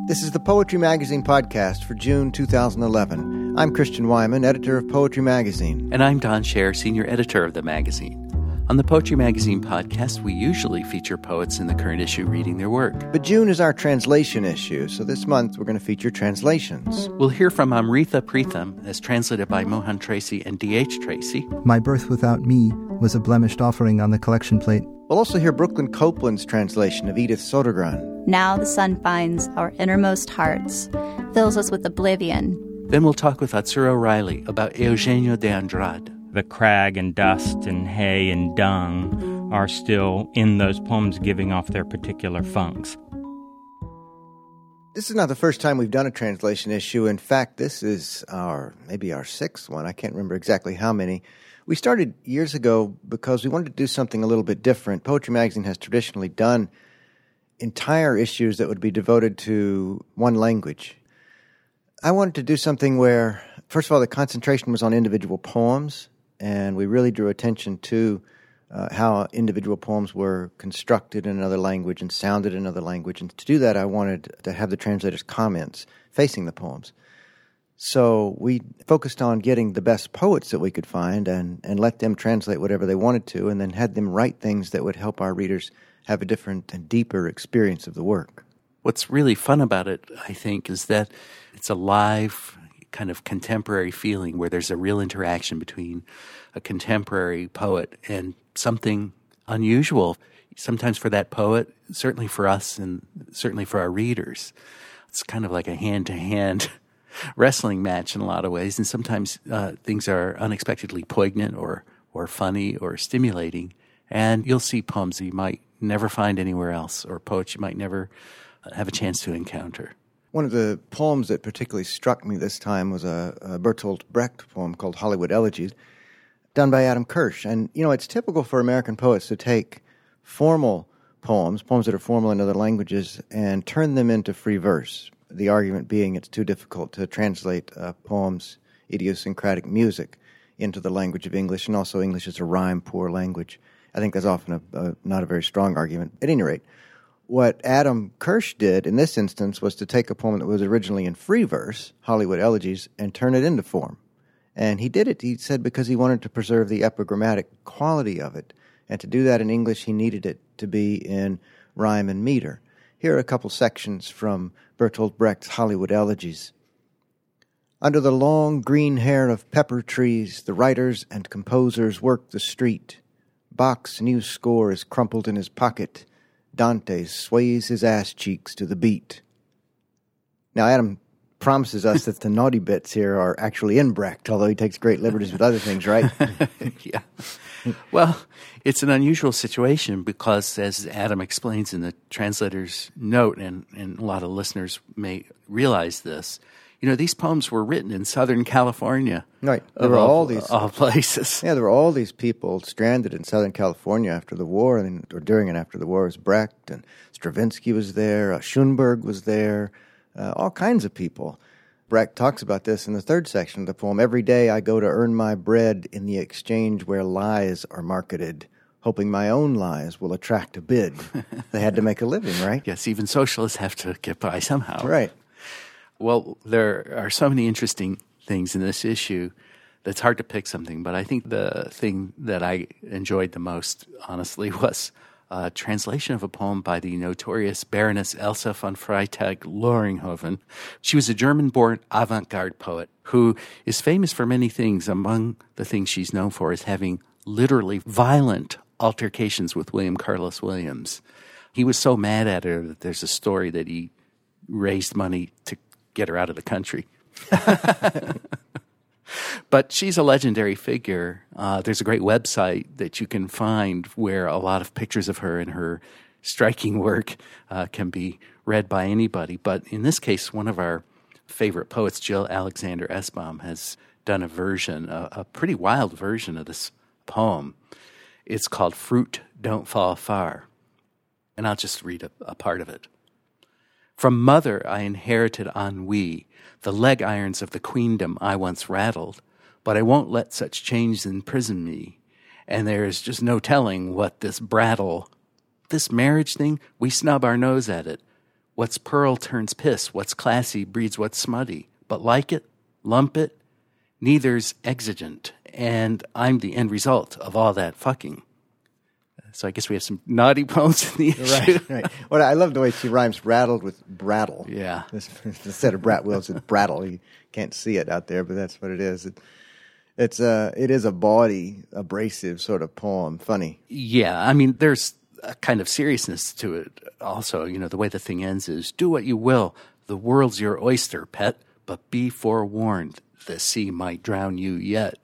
This is the Poetry Magazine podcast for June 2011. I'm Christian Wyman, editor of Poetry Magazine. And I'm Don Scher, senior editor of the magazine. On the Poetry Magazine podcast, we usually feature poets in the current issue reading their work. But June is our translation issue, so this month we're going to feature translations. We'll hear from Amrita Pritham, as translated by Mohan Tracy and D.H. Tracy. My Birth Without Me was a blemished offering on the collection plate. We'll also hear Brooklyn Copeland's translation of Edith Sodergran. Now the sun finds our innermost hearts, fills us with oblivion. Then we'll talk with Atsura Riley about Eugenio de Andrade. The crag and dust and hay and dung are still in those poems giving off their particular funks. This is not the first time we've done a translation issue. In fact, this is maybe our sixth one. I can't remember exactly how many. We started years ago because we wanted to do something a little bit different. Poetry Magazine has traditionally done entire issues that would be devoted to one language. I wanted to do something where, first of all, the concentration was on individual poems, and we really drew attention to how individual poems were constructed in another language and sounded in another language. And to do that, I wanted to have the translator's comments facing the poems. So we focused on getting the best poets that we could find and let them translate whatever they wanted to, and then had them write things that would help our readers have a different and deeper experience of the work. What's really fun about it, I think, is that it's a live kind of contemporary feeling where there's a real interaction between a contemporary poet and something unusual, sometimes for that poet, certainly for us and certainly for our readers. It's kind of like a hand-to-hand wrestling match in a lot of ways, and sometimes things are unexpectedly poignant or funny or stimulating, and you'll see poems that you might never find anywhere else, or poets you might never have a chance to encounter. One of the poems that particularly struck me this time was a Bertolt Brecht poem called Hollywood Elegies, done by Adam Kirsch. And, it's typical for American poets to take formal poems that are formal in other languages, and turn them into free verse. The argument being it's too difficult to translate a poem's idiosyncratic music into the language of English, and also English is a rhyme-poor language. I think that's often not a very strong argument. At any rate, what Adam Kirsch did in this instance was to take a poem that was originally in free verse, Hollywood Elegies, and turn it into form. And he did it, he said, because he wanted to preserve the epigrammatic quality of it. And to do that in English, he needed it to be in rhyme and meter. Here are a couple sections from Bertolt Brecht's Hollywood Elegies. Under the long green hair of pepper trees, the writers and composers work the street. Bach's new score is crumpled in his pocket. Dante sways his ass cheeks to the beat. Now, Adam promises us that the naughty bits here are actually in Brecht, although he takes great liberties with other things, right? Yeah. Well, it's an unusual situation because, as Adam explains in the translator's note, and a lot of listeners may realize this, these poems were written in Southern California. Right. There were all these places. Yeah, there were all these people stranded in Southern California after the war, or during and after the war. It was Brecht, and Stravinsky was there, Schoenberg was there, all kinds of people. Brecht talks about this in the third section of the poem. Every day I go to earn my bread in the exchange where lies are marketed, hoping my own lies will attract a bid. They had to make a living, right? Yes, even socialists have to get by somehow. Right. Well, there are so many interesting things in this issue that's hard to pick something, but I think the thing that I enjoyed the most, honestly, was a translation of a poem by the notorious Baroness Elsa von Freytag-Loringhoven. She was a German-born avant-garde poet who is famous for many things. Among the things she's known for is having literally violent altercations with William Carlos Williams. He was so mad at her that there's a story that he raised money to get her out of the country. But she's a legendary figure. There's a great website that you can find where a lot of pictures of her and her striking work can be read by anybody. But in this case, one of our favorite poets, Jill Alexander Esbaum, has done a version, a pretty wild version of this poem. It's called Fruit Don't Fall Far. And I'll just read a part of it. From mother I inherited ennui, the leg irons of the queendom I once rattled, but I won't let such chains imprison me, and there is just no telling what this marriage thing, we snub our nose at it. What's pearl turns piss, what's classy breeds what's smutty. But like it, lump it, neither's exigent, and I'm the end result of all that fucking. So I guess we have some naughty poems in the issue. Right. Well, I love the way she rhymes rattled with brattle. Yeah. Instead of brat wheels, it's brattle. You can't see it out there, but that's what it is. It is a bawdy, abrasive sort of poem. Funny. Yeah, I mean, there's a kind of seriousness to it also. You know, the way the thing ends is, do what you will. The world's your oyster, pet, but be forewarned. The sea might drown you yet.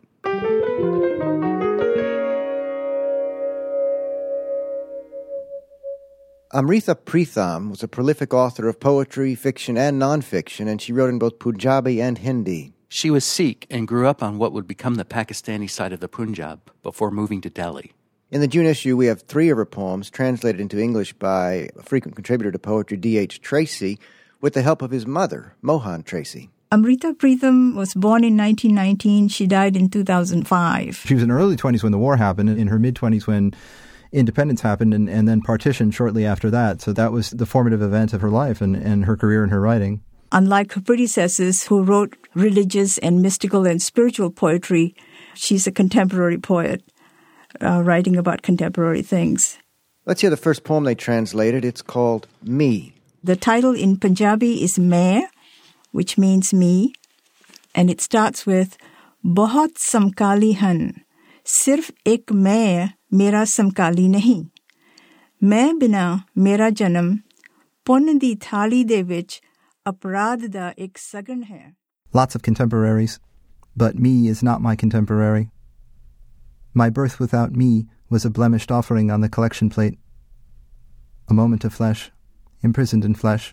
Amrita Pritham was a prolific author of poetry, fiction, and nonfiction, and she wrote in both Punjabi and Hindi. She was Sikh and grew up on what would become the Pakistani side of the Punjab before moving to Delhi. In the June issue, we have 3 of her poems translated into English by a frequent contributor to poetry, D.H. Tracy, with the help of his mother, Mohan Tracy. Amrita Pritham was born in 1919. She died in 2005. She was in her early 20s when the war happened, and in her mid-20s when independence happened, and then partition shortly after that. So that was the formative event of her life and her career and her writing. Unlike her predecessors who wrote religious and mystical and spiritual poetry, she's a contemporary poet, writing about contemporary things. Let's hear the first poem they translated. It's called Me. The title in Punjabi is Main, which means me, and it starts with Bahut samkali han, sirf ek main mera samkali nahi. Main bina mera janam, punn di thali de vich aparadh da ek sagan hai. Lots of contemporaries, but me is not my contemporary. My birth without me was a blemished offering on the collection plate. A moment of flesh, imprisoned in flesh.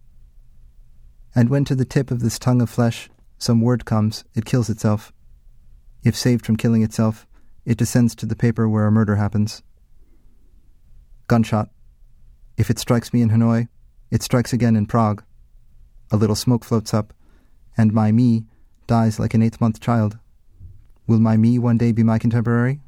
And when to the tip of this tongue of flesh some word comes, it kills itself. If saved from killing itself, it descends to the paper where a murder happens. Gunshot. If it strikes me in Hanoi, it strikes again in Prague. A little smoke floats up, and my me dies like an 8th-month child. Will my me one day be my contemporary?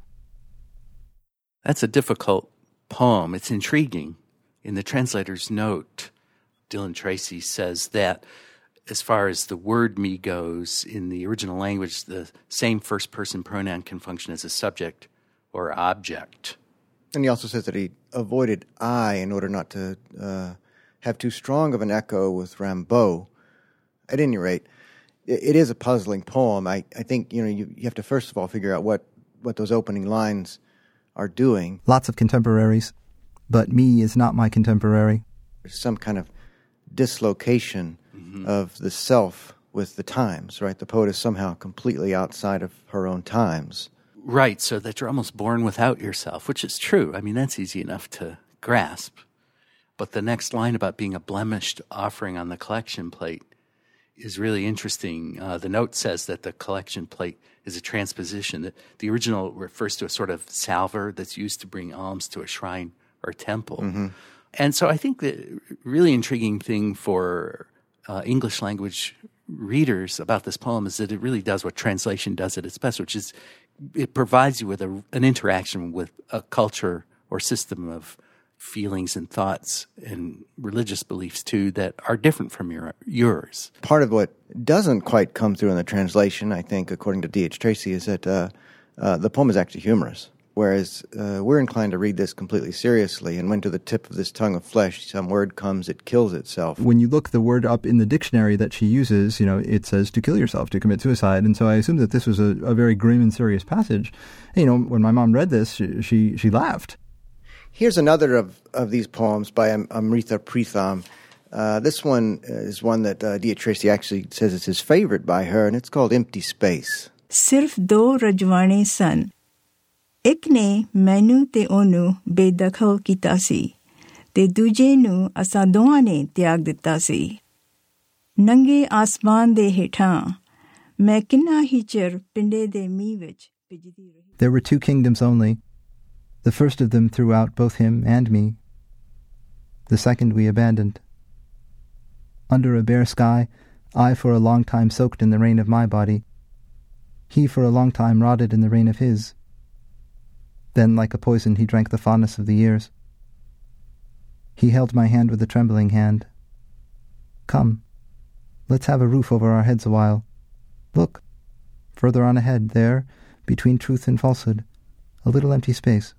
That's a difficult poem. It's intriguing. In the translator's note, Dylan Tracy says that as far as the word me goes, in the original language, the same first-person pronoun can function as a subject or object. And he also says that he avoided I in order not to have too strong of an echo with Rimbaud. At any rate, it is a puzzling poem. I think you have to first of all figure out what those opening lines are doing. Lots of contemporaries, but me is not my contemporary. There's some kind of dislocation of the self with the times, right? The poet is somehow completely outside of her own times. Right, so that you're almost born without yourself, which is true. I mean, that's easy enough to grasp. But the next line about being a blemished offering on the collection plate is really interesting. The note says that the collection plate is a transposition. The original refers to a sort of salver that's used to bring alms to a shrine or temple. Mm-hmm. And so I think the really intriguing thing for English language readers about this poem is that it really does what translation does at its best, which is it provides you with an interaction with a culture or system of feelings and thoughts and religious beliefs, too, that are different from yours. Part of what doesn't quite come through in the translation, I think, according to D.H. Tracy, is that the poem is actually humorous. Whereas we're inclined to read this completely seriously, and when to the tip of this tongue of flesh some word comes, it kills itself. When you look the word up in the dictionary that she uses, it says to kill yourself, to commit suicide, and so I assume that this was a very grim and serious passage. When my mom read this, she laughed. Here's another of these poems by Amrita Pritham. This one is one that D.H. Tracy actually says is his favorite by her, and it's called Empty Space. Sirf do rajwane san. ਇੱਕ ਨੇ ਮੈਨੂੰ ਤੇ ਉਹਨੂੰ ਬੇਦਖਲ ਕੀਤਾ ਸੀ ਤੇ ਦੂਜੇ ਨੂੰ ਅਸਾਂ ਦੋਵਾਂ ਨੇ ਤਿਆਗ ਦਿੱਤਾ ਸੀ ਨੰਗੇ ਆਸਮਾਨ ਦੇ ਹੇਠਾਂ ਮੈਂ ਕਿੰਨਾ ਹੀ ਚਿਰ ਪਿੰਡੇ ਦੇ ਮੀਂਹ ਵਿੱਚ ਭਿੱਜਦੀ ਰਹੀ There were 2 kingdoms only. The first of them threw out both him and me. The second we abandoned. Under a bare sky, I for a long time soaked in the rain of my body. He for a long time rotted in the rain of his. Then, like a poison, he drank the fondness of the years. He held my hand with a trembling hand, Come, let's have a roof over our heads a while. Look, further on ahead, there, between truth and falsehood, a little empty space.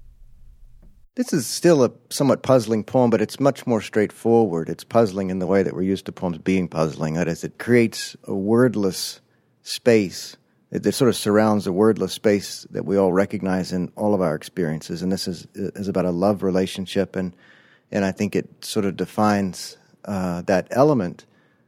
This is still a somewhat puzzling poem, but it's much more straightforward. It's puzzling in the way that we're used to poems being puzzling. That is, it creates a wordless space. It sort of surrounds a wordless space that we all recognize in all of our experiences. And this is about a love relationship, and I think it sort of defines that element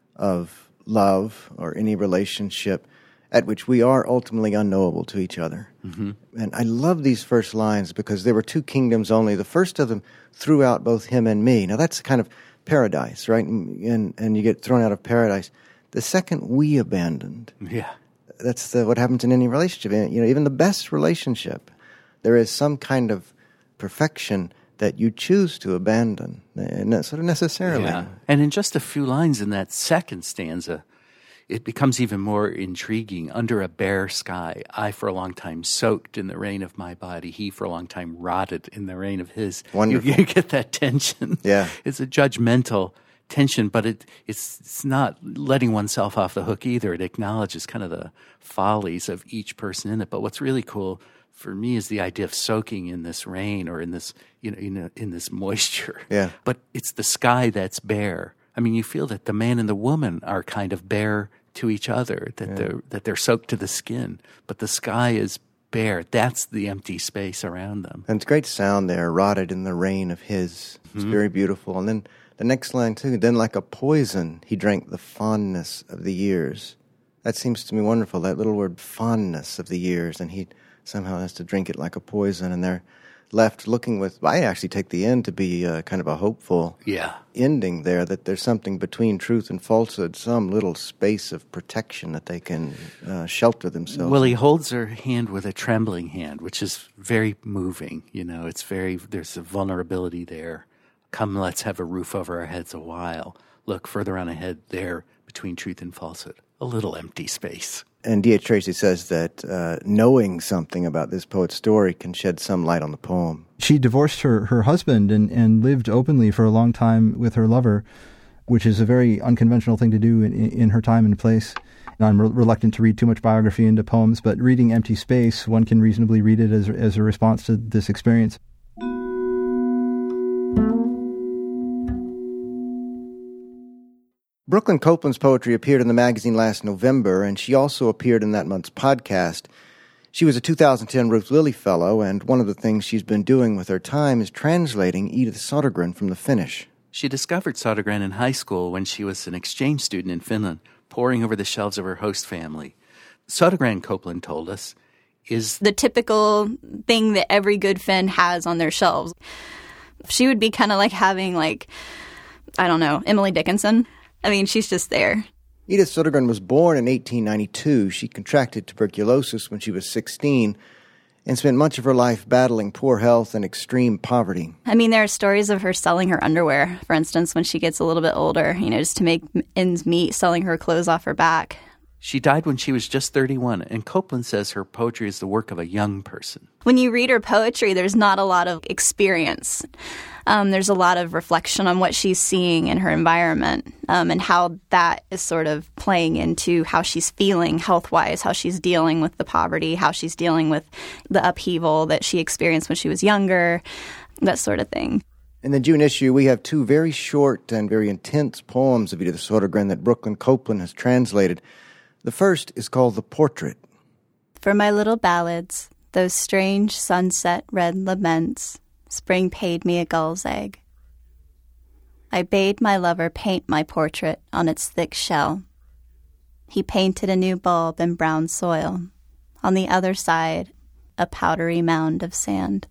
of love or any relationship at which we are ultimately unknowable to each other. Mm-hmm. And I love these first lines because there were two kingdoms only. The first of them threw out both him and me. Now that's kind of paradise, right? And you get thrown out of paradise. The second, we abandoned. Yeah. That's what happens in any relationship. You know, even the best relationship, there is some kind of perfection that you choose to abandon, not sort of necessarily. Yeah. And in just a few lines in that second stanza, it becomes even more intriguing. Under a bare sky, I for a long time soaked in the rain of my body. He for a long time rotted in the rain of his. Wonderful. You get that tension. Yeah. It's a judgmental tension, but it's not letting oneself off the hook either. It acknowledges kind of the follies of each person in it. But what's really cool for me is the idea of soaking in this rain or in this, in this moisture. Yeah. But it's the sky that's bare. I mean, you feel that the man and the woman are kind of bare to each other, that they're soaked to the skin, but the sky is bare. That's the empty space around them. And it's great sound there, rotted in the rain of his. It's very beautiful. And then the next line too, then like a poison, he drank the fondness of the years. That seems to me wonderful, that little word, fondness of the years, and he somehow has to drink it like a poison, and they're left looking with, I actually take the end to be kind of a hopeful ending there, that there's something between truth and falsehood, some little space of protection that they can shelter themselves. Well, he holds her hand with a trembling hand, which is very moving. There's a vulnerability there. Come, let's have a roof over our heads a while. Look further on ahead there, between truth and falsehood, a little empty space. And D.H. Tracy says that knowing something about this poet's story can shed some light on the poem. She divorced her husband and lived openly for a long time with her lover, which is a very unconventional thing to do in her time and place. And I'm reluctant to read too much biography into poems, but reading Empty Space, one can reasonably read it as a response to this experience. Brooklyn Copeland's poetry appeared in the magazine last November, and she also appeared in that month's podcast. She was a 2010 Ruth Lilly Fellow, and one of the things she's been doing with her time is translating Edith Sodergren from the Finnish. She discovered Sodergren in high school when she was an exchange student in Finland, poring over the shelves of her host family. Sodergren, Copeland told us, is the typical thing that every good Finn has on their shelves. She would be kind of like having, Emily Dickinson. I mean, she's just there. Edith Sodergren was born in 1892. She contracted tuberculosis when she was 16 and spent much of her life battling poor health and extreme poverty. I mean, there are stories of her selling her underwear, for instance, when she gets a little bit older, just to make ends meet, selling her clothes off her back. She died when she was just 31, and Copeland says her poetry is the work of a young person. When you read her poetry, there's not a lot of experience. There's a lot of reflection on what she's seeing in her environment and how that is sort of playing into how she's feeling health-wise, how she's dealing with the poverty, how she's dealing with the upheaval that she experienced when she was younger, that sort of thing. In the June issue, we have two very short and very intense poems of Edith Sodergren that Brooklyn Copeland has translated. The first is called The Portrait. For my little ballads, those strange sunset red laments, spring paid me a gull's egg. I bade my lover paint my portrait on its thick shell. He painted a new bulb in brown soil. On the other side, a powdery mound of sand.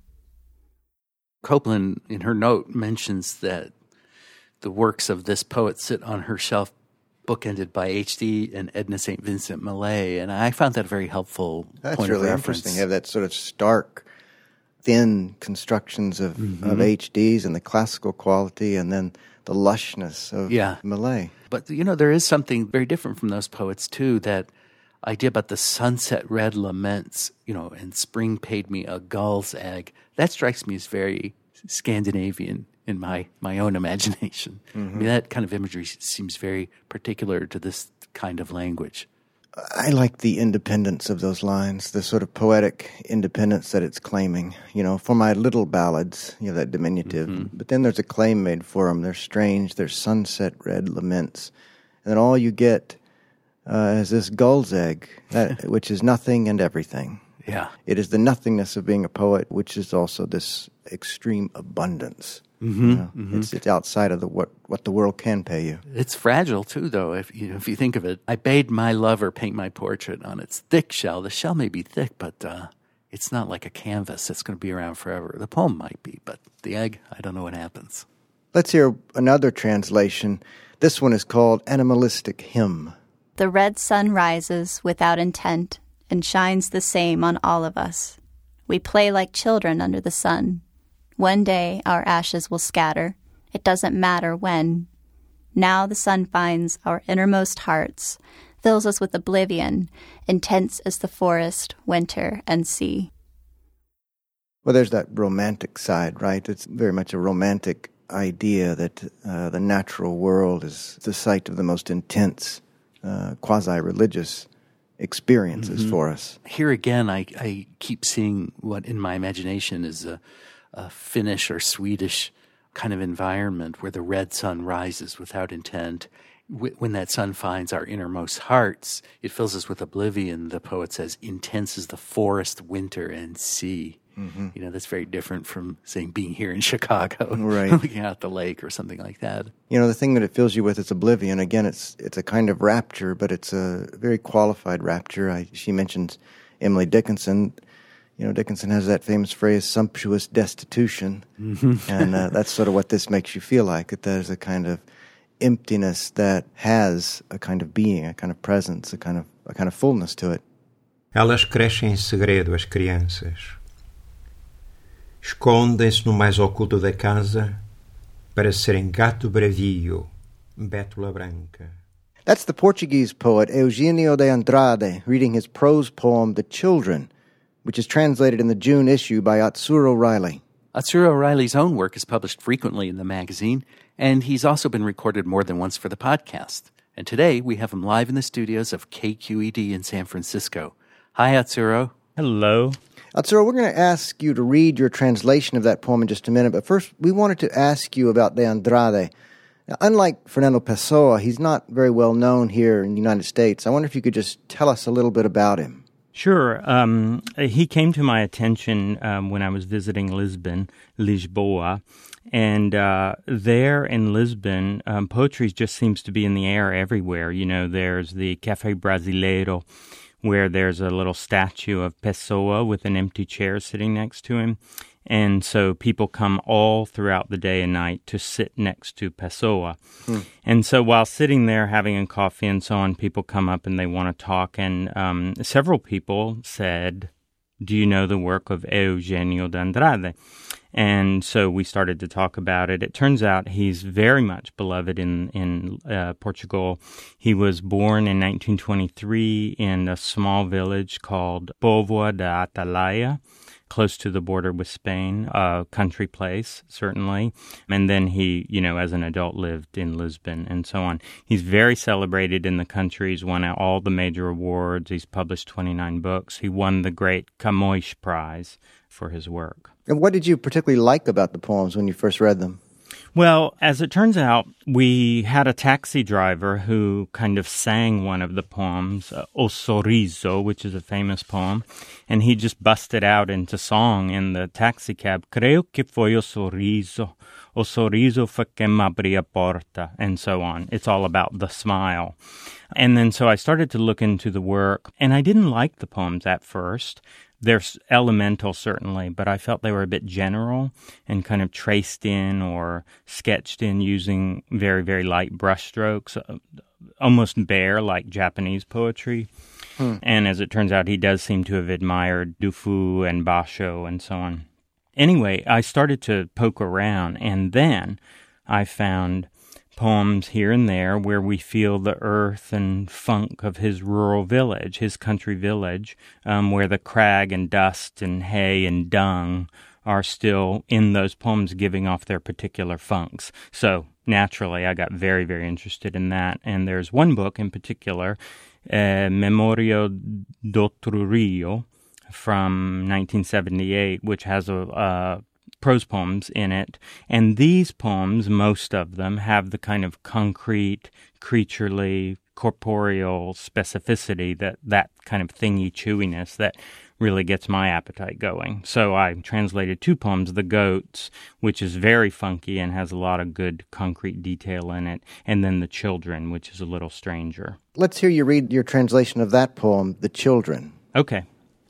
Copeland, in her note, mentions that the works of this poet sit on her shelf, bookended by H.D. and Edna St. Vincent Millay, and I found that a very helpful point of reference. That's really interesting. You have that sort of stark, thin constructions of H.D.'s and the classical quality, and then the lushness of Millay. But, there is something very different from those poets, too, that idea about the sunset red laments, and spring paid me a gull's egg. That strikes me as very Scandinavian in my own imagination. I mean, that kind of imagery seems very particular to this kind of language. I like the independence of those lines, the sort of poetic independence that it's claiming. You know, for my little ballads, you have that diminutive, but then there's a claim made for them. They're strange, they're sunset red laments. And then all you get is this gull's egg, which is nothing and everything. Yeah. It is the nothingness of being a poet, which is also this extreme abundance. You know, it's outside of what the world can pay you. It's fragile too, though. If you think of it, I bade my lover paint my portrait on its thick shell. The shell may be thick, but it's not like a canvas that's going to be around forever. The poem might be, but the egg, I don't know what happens. Let's hear another translation. This one is called Animalistic Hymn. The red sun rises without intent and shines the same on all of us. We play like children under the sun. One day our ashes will scatter. It doesn't matter when. Now the sun finds our innermost hearts, fills us with oblivion, intense as the forest, winter, and sea. Well, there's that romantic side, right? It's very much a romantic idea that the natural world is the site of the most intense, quasi-religious experiences for us. Here again, I keep seeing what in my imagination is a Finnish or Swedish kind of environment where the red sun rises without intent. When that sun finds our innermost hearts, it fills us with oblivion. The poet says, intense as the forest, winter, and sea. You know, that's very different from, saying, being here in Chicago, right, looking out the lake or something like that. You know, the thing that it fills you with is oblivion. Again, it's a kind of rapture, but it's a very qualified rapture. She mentions Emily Dickinson. You know, Dickinson has that famous phrase, sumptuous destitution, and that's sort of what this makes you feel like, that there's a kind of emptiness that has a kind of being, a kind of presence, a kind of fullness to it. Elas crescem em segredo, as crianças. Escondem-se no mais oculto da casa para serem gato bravio, bétula branca. That's the Portuguese poet Eugenio de Andrade reading his prose poem, The Children, which is translated in the June issue by Atsuro Riley. Atsuro Riley's own work is published frequently in the magazine, and he's also been recorded more than once for the podcast. And today we have him live in the studios of KQED in San Francisco. Hi, Atsuro. Hello. Atsuro, we're going to ask you to read your translation of that poem in just a minute, but first we wanted to ask you about De Andrade. Now, unlike Fernando Pessoa, he's not very well known here in the United States. I wonder if you could just tell us a little bit about him. Sure. He came to my attention when I was visiting Lisboa, and there in Lisbon, poetry just seems to be in the air everywhere. You know, there's the Café Brasileiro, where there's a little statue of Pessoa with an empty chair sitting next to him. And so people come all throughout the day and night to sit next to Pessoa. And so while sitting there having a coffee and so on, people come up and they want to talk. And several people said, do you know the work of Eugenio de Andrade? And so we started to talk about it. It turns out he's very much beloved in Portugal. He was born in 1923 in a small village called Póvoa da Atalaia, close to the border with Spain, a country place, certainly. And then he, you know, as an adult lived in Lisbon and so on. He's very celebrated in the country. He's won all the major awards. He's published 29 books. He won the great Camões Prize for his work. And what did you particularly like about the poems when you first read them? Well, as it turns out, we had a taxi driver who kind of sang one of the poems, O Sorriso, which is a famous poem, and he just busted out into song in the taxi cab. Creo que foi o sorriso foi que m'abri a porta, and so on. It's all about the smile. And then so I started to look into the work, and I didn't like the poems at first. They're elemental, certainly, but I felt they were a bit general and kind of traced in or sketched in using very, very light brushstrokes, almost bare like Japanese poetry. And as it turns out, he does seem to have admired Dufu and Basho and so on. Anyway, I started to poke around, and then I found poems here and there where we feel the earth and funk of his rural village, his country village, where the crag and dust and hay and dung are still in those poems giving off their particular funks. So naturally, I got very, very interested in that. And there's one book in particular, Memoria d'Otro Rio, from 1978, which has prose poems in it. And these poems, most of them, have the kind of concrete, creaturely, corporeal specificity, that kind of thingy chewiness that really gets my appetite going. So I translated 2 poems, The Goats, which is very funky and has a lot of good concrete detail in it, and then The Children, which is a little stranger. Let's hear you read your translation of that poem, The Children. Okay.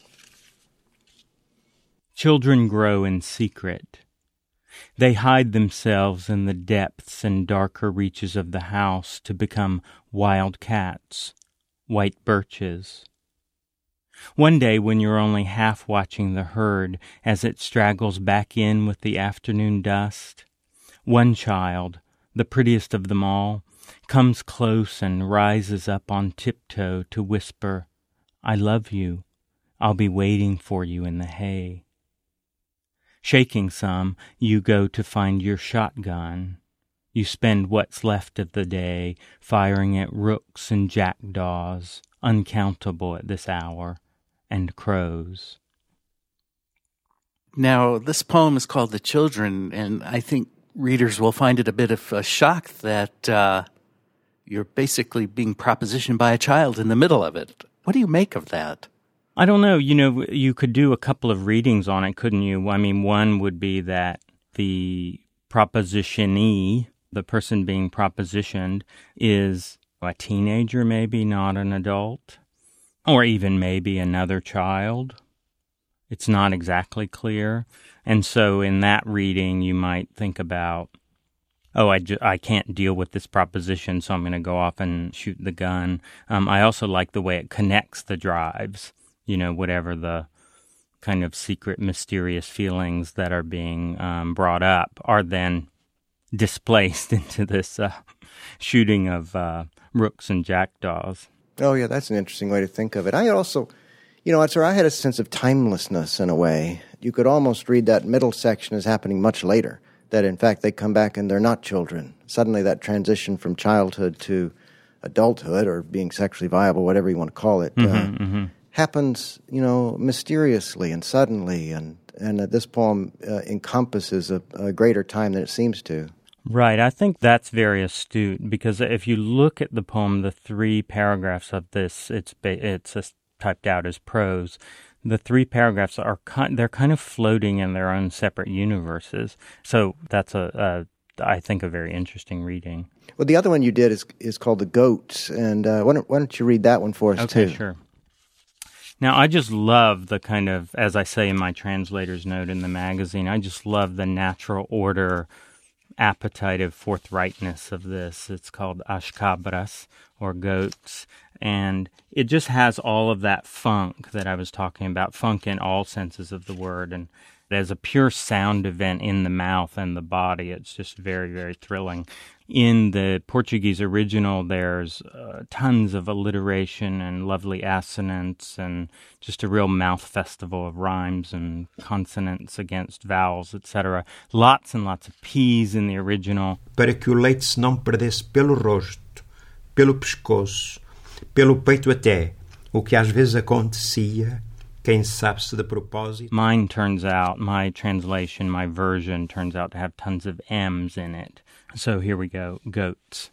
Children grow in secret. They hide themselves in the depths and darker reaches of the house to become wild cats, white birches. One day when you're only half watching the herd as it straggles back in with the afternoon dust, one child, the prettiest of them all, comes close and rises up on tiptoe to whisper, "I love you. I'll be waiting for you in the hay." Shaking some, you go to find your shotgun. You spend what's left of the day firing at rooks and jackdaws, uncountable at this hour, and crows. Now, this poem is called The Children, and I think readers will find it a bit of a shock that you're basically being propositioned by a child in the middle of it. What do you make of that? I don't know. You could do a couple of readings on it, couldn't you? I mean, one would be that the propositionee, the person being propositioned, is a teenager, maybe, not an adult, or even maybe another child. It's not exactly clear. And so in that reading, you might think about, I can't deal with this proposition, so I'm going to go off and shoot the gun. I also like the way it connects the drives. Whatever the kind of secret, mysterious feelings that are being brought up are then displaced into this shooting of rooks and jackdaws. Oh, yeah, that's an interesting way to think of it. I also, it's where I had a sense of timelessness in a way. You could almost read that middle section as happening much later, that in fact they come back and they're not children. Suddenly that transition from childhood to adulthood or being sexually viable, whatever you want to call it, happens, mysteriously and suddenly, and this poem encompasses a greater time than it seems to. Right, I think that's very astute, because if you look at the poem, the 3 paragraphs of this, it's typed out as prose. The 3 paragraphs they're kind of floating in their own separate universes. So that's I think a very interesting reading. Well, the other one you did is called The Goats, and why don't you read that one for us too? Okay, sure. Now, I just love the kind of, as I say in my translator's note in the magazine, I just love the natural order, appetitive forthrightness of this. It's called As Cabras, or Goats, and it just has all of that funk that I was talking about, funk in all senses of the word, and as a pure sound event in the mouth and the body, it's just very, very thrilling. In the Portuguese original, there's tons of alliteration and lovely assonance and just a real mouth festival of rhymes and consonants against vowels, etc. Lots and lots of P's in the original. Para que o leite se não perdesse pelo rosto, pelo pescoço, pelo peito até, o que às vezes acontecia, quem sabe se de propósito. Mine turns out, my translation, my version turns out to have tons of M's in it. So here we go, Goats.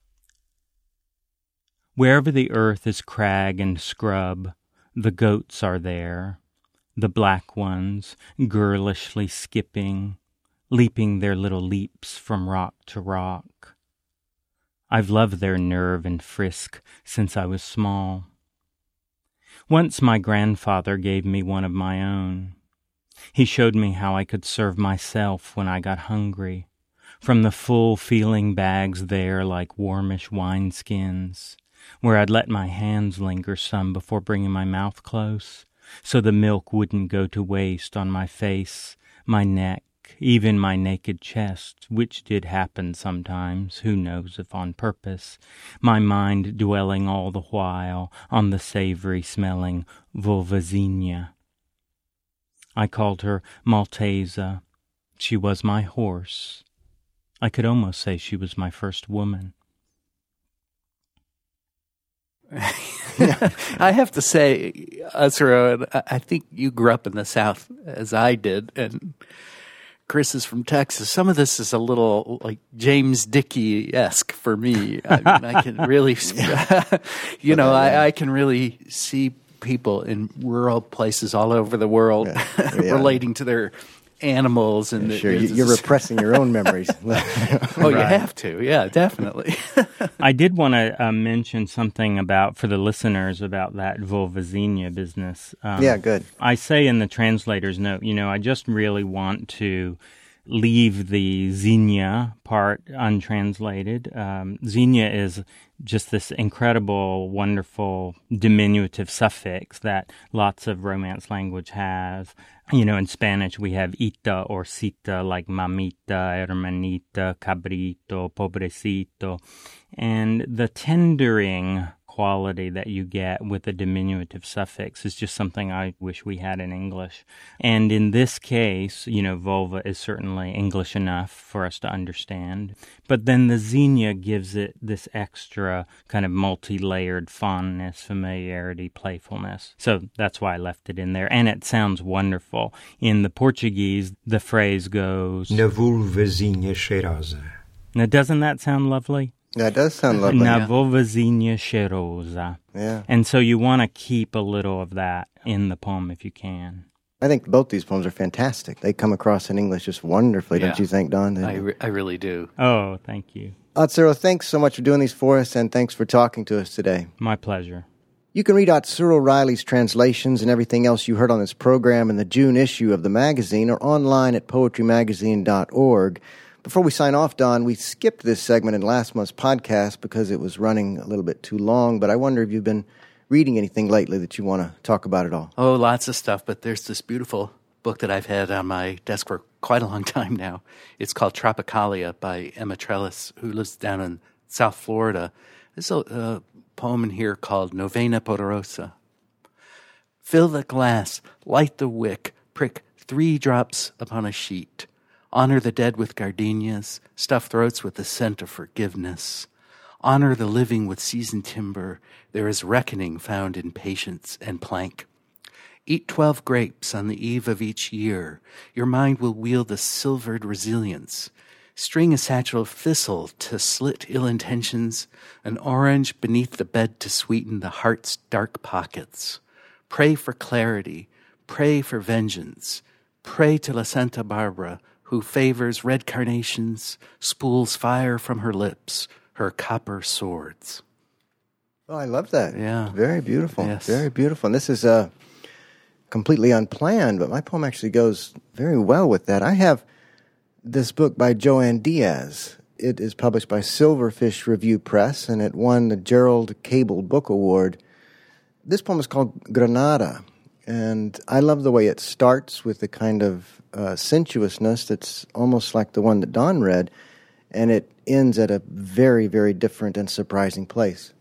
Wherever the earth is crag and scrub, the goats are there, the black ones, girlishly skipping, leaping their little leaps from rock to rock. I've loved their nerve and frisk since I was small. Once my grandfather gave me one of my own. He showed me how I could serve myself when I got hungry, from the full feeling bags there like warmish wineskins, where I'd let my hands linger some before bringing my mouth close, so the milk wouldn't go to waste on my face, my neck, even my naked chest, which did happen sometimes, who knows if on purpose, my mind dwelling all the while on the savory-smelling vulvazinha. I called her Maltesa. She was my horse. I could almost say she was my first woman. I have to say, Azra, I think you grew up in the South as I did, and Chris is from Texas. Some of this is a little like James Dickey-esque for me. I mean, I can really, I can really see people in rural places all over the world relating to their animals. And sure, you're repressing your own memories. You have to. Yeah, definitely. I did want to mention something for the listeners about that Vulvazinha business. Good. I say in the translator's note, I just really want to leave the Zinha part untranslated. Zinha is just this incredible, wonderful diminutive suffix that lots of Romance language have. In Spanish we have ita or cita, like mamita, hermanita, cabrito, pobrecito. And the tendering quality that you get with the diminutive suffix is just something I wish we had in English. And in this case, vulva is certainly English enough for us to understand. But then the Zinha gives it this extra kind of multi-layered fondness, familiarity, playfulness. So that's why I left it in there. And it sounds wonderful. In the Portuguese, the phrase goes, Na vulvazinha cheirosa. Now, doesn't that sound lovely? That does sound lovely. Na vulvazinha cheirosa. Yeah. And so you want to keep a little of that in the poem if you can. I think both these poems are fantastic. They come across in English just wonderfully, don't you think, Don? I really do. Oh, thank you. Atsuro, thanks so much for doing these for us, and thanks for talking to us today. My pleasure. You can read Atsuro Riley's translations and everything else you heard on this program in the June issue of the magazine or online at poetrymagazine.org. Before we sign off, Don, we skipped this segment in last month's podcast because it was running a little bit too long, but I wonder if you've been reading anything lately that you want to talk about at all. Oh, lots of stuff, but there's this beautiful book that I've had on my desk for quite a long time now. It's called Tropicalia by Emma Trellis, who lives down in South Florida. There's a poem in here called Novena Poderosa. Fill the glass, light the wick, prick 3 drops upon a sheet. Honor the dead with gardenias, stuff throats with the scent of forgiveness. Honor the living with seasoned timber. There is reckoning found in patience and plank. Eat 12 grapes on the eve of each year. Your mind will wield a silvered resilience. String a satchel of thistle to slit ill intentions, an orange beneath the bed to sweeten the heart's dark pockets. Pray for clarity. Pray for vengeance. Pray to La Santa Barbara, who favors red carnations, spools fire from her lips, her copper swords. Oh, I love that. Yeah. Very beautiful. Yes. Very beautiful. And this is completely unplanned, but my poem actually goes very well with that. I have this book by Joanne Diaz. It is published by Silverfish Review Press, and it won the Gerald Cable Book Award. This poem is called Granada, and I love the way it starts with the kind of sensuousness that's almost like the one that Don read, and it ends at a very, very different and surprising place.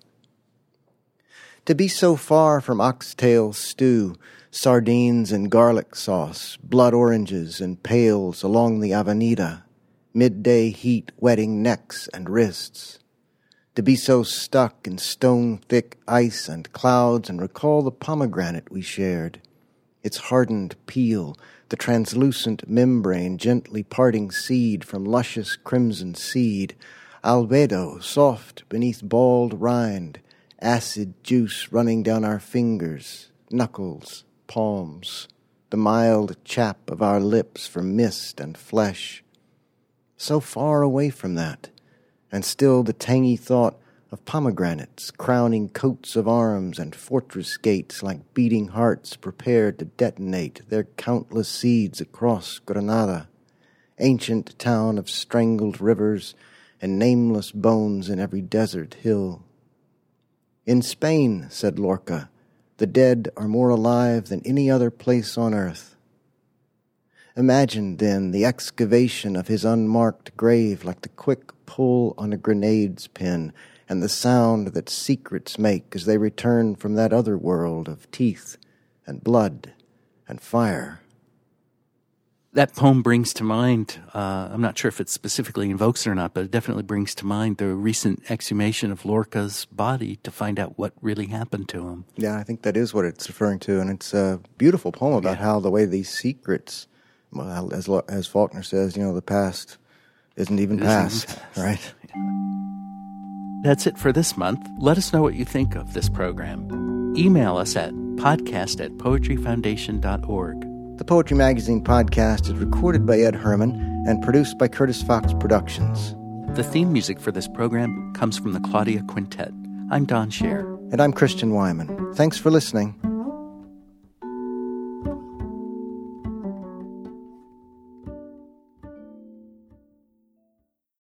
To be so far from oxtail stew, sardines and garlic sauce, blood oranges and pails along the Avenida, midday heat wetting necks and wrists. To be so stuck in stone-thick ice and clouds and recall the pomegranate we shared, its hardened peel, the translucent membrane gently parting seed from luscious crimson seed, albedo soft beneath bald rind, acid juice running down our fingers, knuckles, palms, the mild chap of our lips for mist and flesh. So far away from that, and still the tangy thought of pomegranates crowning coats of arms and fortress gates like beating hearts prepared to detonate their countless seeds across Granada, ancient town of strangled rivers and nameless bones in every desert hill. In Spain, said Lorca, the dead are more alive than any other place on earth. Imagine, then, the excavation of his unmarked grave like the quick pull on a grenade's pin, and the sound that secrets make as they return from that other world of teeth and blood and fire. That poem brings to mind, I'm not sure if it specifically invokes it or not, but it definitely brings to mind the recent exhumation of Lorca's body to find out what really happened to him. Yeah, I think that is what it's referring to, and it's a beautiful poem about how the way these secrets, well, as Faulkner says, the past isn't even past, right? That's it for this month. Let us know what you think of this program. Email us at podcast@poetryfoundation.org. The Poetry Magazine podcast is recorded by Ed Herman and produced by Curtis Fox Productions. The theme music for this program comes from the Claudia Quintet. I'm Don Scher. And I'm Christian Wyman. Thanks for listening.